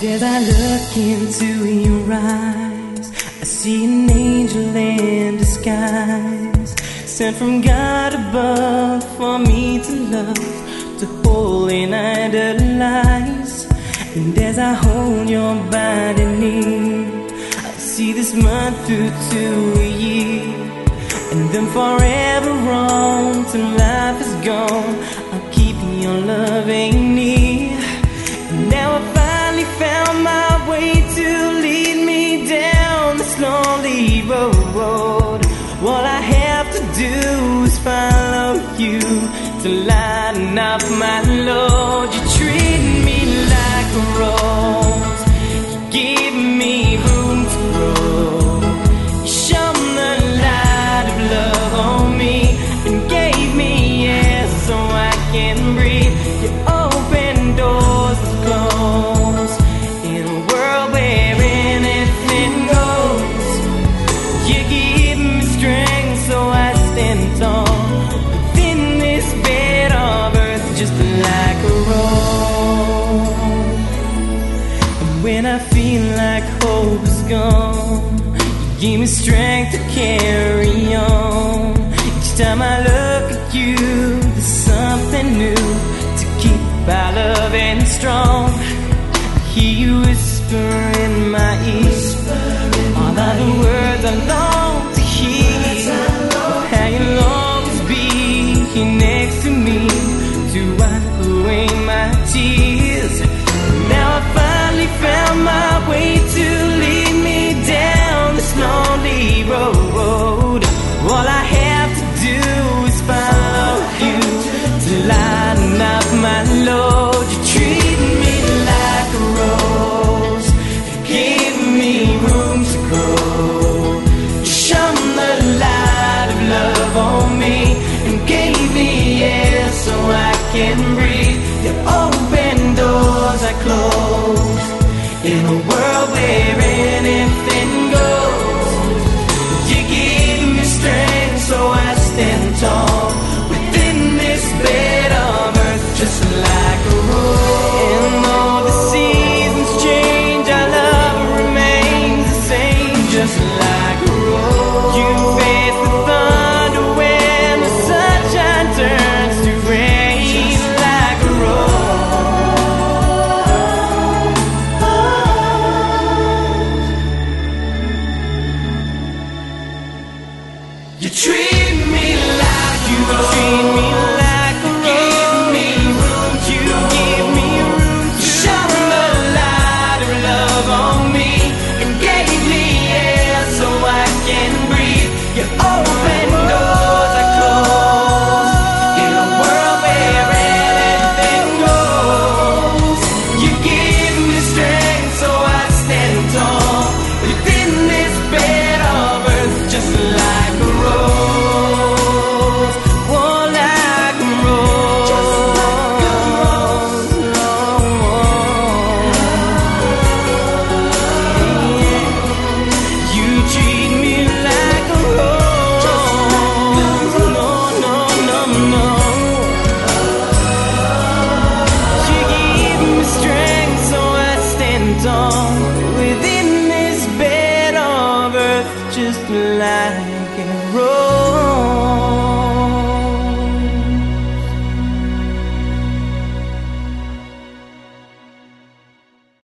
As I look into your eyes, I see an angel in disguise, sent from God above for me to love, to hold and idolize. And as I hold your body near, I see this month through to a year, and then forever on till life is gone, I'll keep your loving near. And now I finally found my way to lead me down this lonely road. All I have to do is follow you to lighten up my load. You treat me like a rose, you give me room to grow. You shone the light of love on me and gave me air so I can breathe. You open doors that close in a world where anything goes. You give me strength so I stand tall within this bed of earth, just like a rose. And when I feel like hope is gone, you give me strength to carry on. Each time I look at you, there's something new to keep our loving strong. I hear you whisper in my ear all of the words I long to hear, how you'll always be here next to me to wipe away my tears. Now I finally found my way to lead me down this lonely road. All I have to do is follow you to lighten up my load. You treat me like a rose, you give me room to grow. You shone the light of love on me and gave me air so I can breathe. You open doors I close in a world where anything goes. You give me strength so I stand tall within this bed of earth, just like a rose. And though the seasons change, our love remains the same, just like a rose. You face the thunder when the sunshine turns to rain, like a rose. You treat me like you treat me like a rose. Give me room, you give me room to shine the light of love on me and gave me air so I can breathe. You open doors I close in a world where anything goes. You give me strength so I stand tall within this bed of earth, just like a rose. Oh, like a rose. You treat me like a rose. No, no, no, no. You give me strength so I stand tall within this bed of earth, just like a rose.